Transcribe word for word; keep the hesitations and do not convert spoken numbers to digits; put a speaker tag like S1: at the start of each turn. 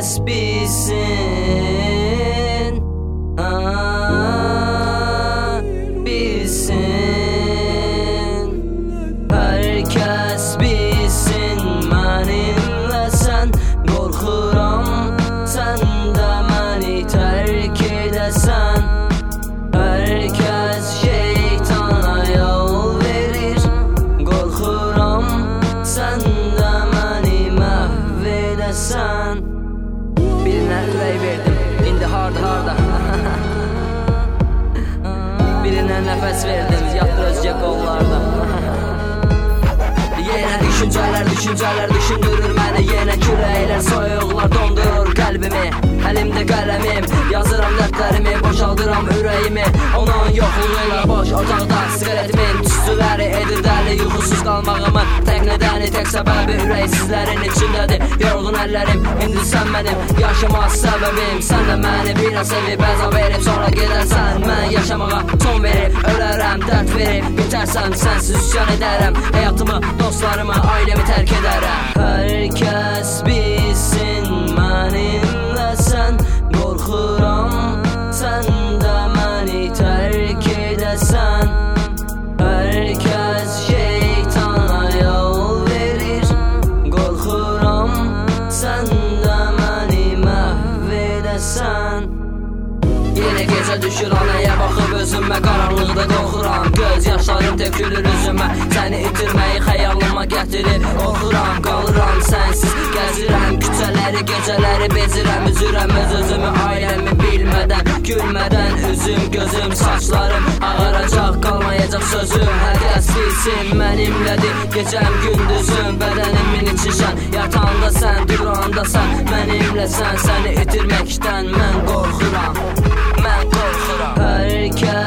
S1: kəs bilsin, aa, bilsin. Hər kəs bilsin mənimlə sən qorxuram, sən də məni tərk edəsən. Hər kəs şeytana yol verir, qorxuram, sən də məni məhv edəsən. Birinə ürək verdim, indi harda harda birinə nəfəs verdim, yatır özgə qollarda. Yenə düşüncələr, düşüncələr düşündürür məni, yenə küləklər, soyuqlar dondurur qəlbimi. Əlimdə qələmim, yazıram dərdlərimi, boşaldıram ürəyimi. Onun yoxluğuyla boş otaqda siqaretimin tüstüləri edir dəli yuxusuz qalmağımın tək nədəni, tək səbəbi ürəksizlərin içindədir. Yorğun əllərim, indi sən mənim yaşama səbəbim. Sən də məni bir an sevib əzab verib, sonra gedərsən. Mən yaşamağa son verib, ölərəm, dərd verib bitərsən. Sənsiz üsyan edərəm, həyatımı, dostlarımı, ailəmi tərk edərəm. Hər kəs bilsin mənimlə sən qorxuram, sən də məni tərk edəsən. Hər kəs şeytana yol verir, qorxuram, sən də məni məhv edəsən. Yenə gecə düşür anaya baxıb özümə, qaranlıqda qorxuram, göz yaşlarım tökülür üzümə. Səni itirməyi xəyalıma gətirir, qorxuram, qalıram sənsiz. Gəzirəm küçələri, gecələri bezirəm, üzürəm öz özümü, ailəmi bilmədən. Gülmədən üzüm, gözüm, saçlarım ağaracaq, qalmayacaq sözüm. Hər kəs bilsin mənimlədir gecəm, gündüzüm, bədənimin içişən. Yatağında sən, duranda sən, mənimləsən. Səni itirməkdən mən qorxuram, mən qorxuram. Hər kəs